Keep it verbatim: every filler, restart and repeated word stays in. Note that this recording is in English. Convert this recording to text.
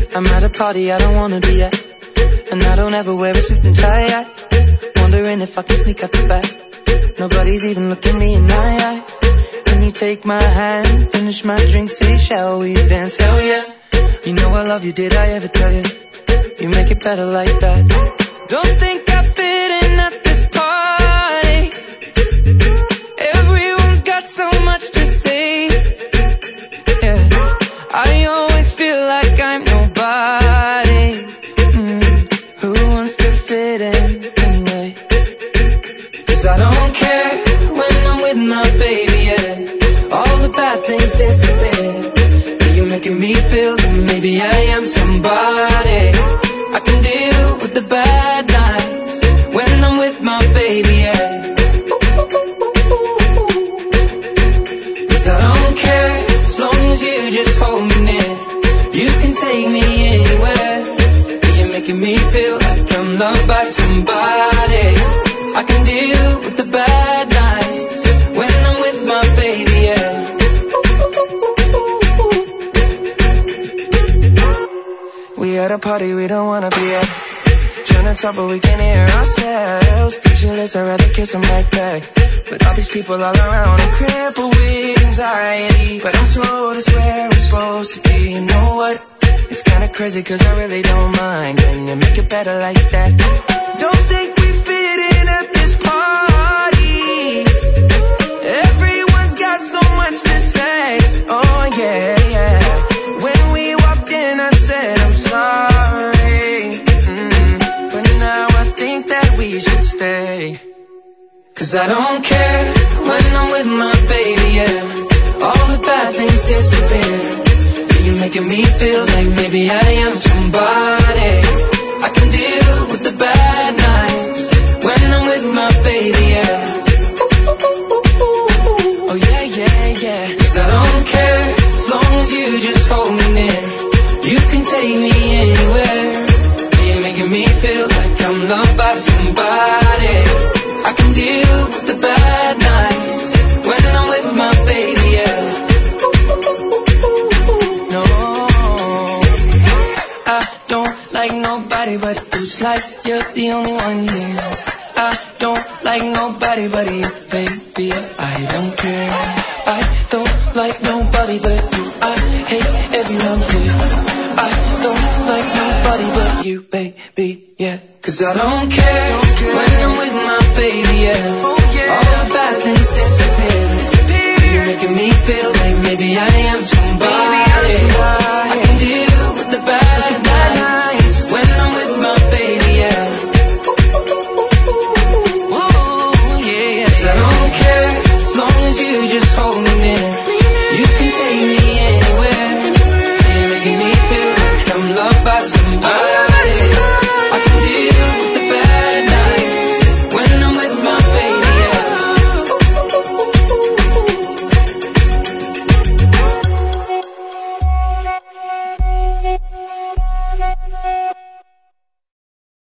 I'm at a party I don't wanna be at, and I don't ever wear a suit and tie yet. Wondering if I can sneak out the back. Nobody's even looking me in my eyes. When you take my hand, finish my drink, say shall we dance? Hell yeah. You know I love you, did I ever tell you? You make it better like that. Don't think I fit in at this party. Everyone's got so much to say. Yeah, I always feel like I'm nobody. Mm, who wants to fit in anyway? Cause I don't care when I'm with my baby, yeah. All the bad things disappear. You're making me feel that maybe I am somebody. I can deal with the bad nights when I'm with my baby, yeah. Cause I don't care as long as you just hold me near. You can take me anywhere. You're making me feel like I'm loved by somebody. I can deal with the bad nights when I'm with my baby, yeah. We at a party we don't wanna be at. Trying to talk but we can't hear ourselves. Pictureless, I'd rather kiss them right back. But all these people all around, I'm crippled with anxiety. But I'm told it's where I'm supposed to be. You know what? It's kinda crazy cause I really don't mind. Can you make it better like that? Don't think we fit in at this party. Everyone's got so much to say. Oh yeah, yeah. When we walked in I said I'm sorry, mm, but now I think that we should stay. Cause I don't care when I'm with my baby, yeah. All the bad things disappear. You're making me feel like maybe I am somebody. I can deal with the bad nights when I'm with my baby, yeah. Oh yeah, yeah, yeah. Cause I don't care as long as you just hold me near. You can take me anywhere. You're making me feel like I'm loved by somebody. I can deal with the bad nights when I'm with my baby, yeah. No, I don't like nobody but you. It's like you're the only one here. I don't like nobody but you, baby. I don't care. I don't like nobody but you. I hate everyone here. I don't like nobody but you, baby, yeah. Cause I don't care